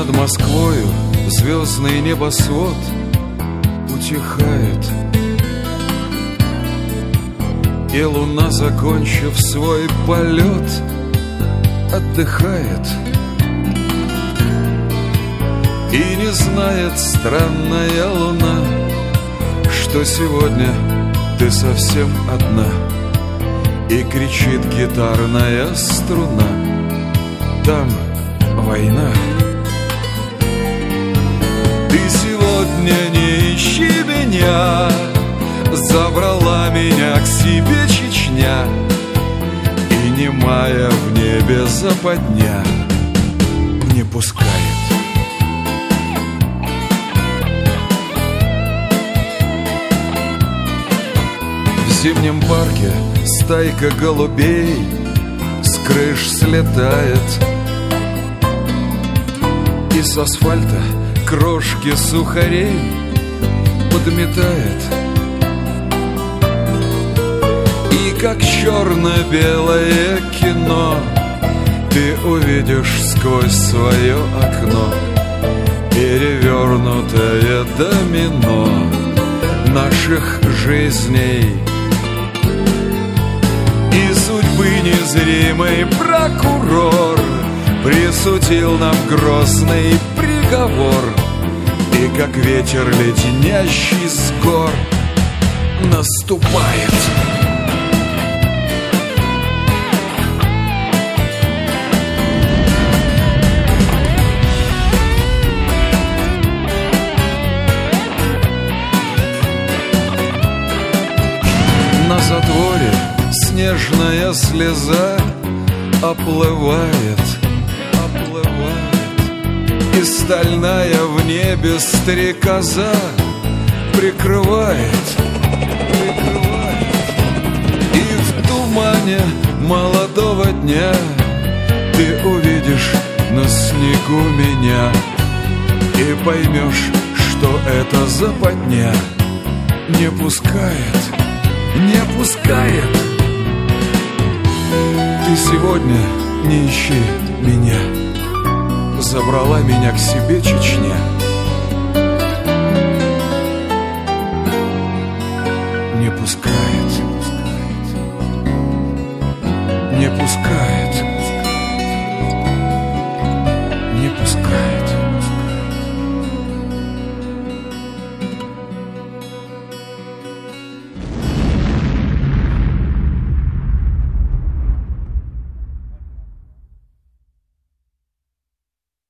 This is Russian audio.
Над Москвою звездный небосвод утихает, и луна, закончив свой полет, отдыхает. И не знает странная луна, что сегодня ты совсем одна, и кричит гитарная струна: там война. Ты сегодня не ищи меня, забрала меня к себе Чечня, и немая в небе западня не пускает. В зимнем парке стайка голубей с крыш слетает, и с асфальта крошки сухарей подметает. И как черно-белое кино ты увидишь сквозь свое окно перевернутое домино наших жизней. И судьбы незримый прокурор присудил нам грозный приговор, и как ветер леденящий с гор наступает. На затворе снежная слеза оплывает, и стальная в небе стрекоза прикрывает. И в тумане молодого дня ты увидишь на снегу меня и поймешь, что эта западня не пускает, не пускает. Ты сегодня не ищи меня, забрала меня к себе Чечня, не пускает, не пускает.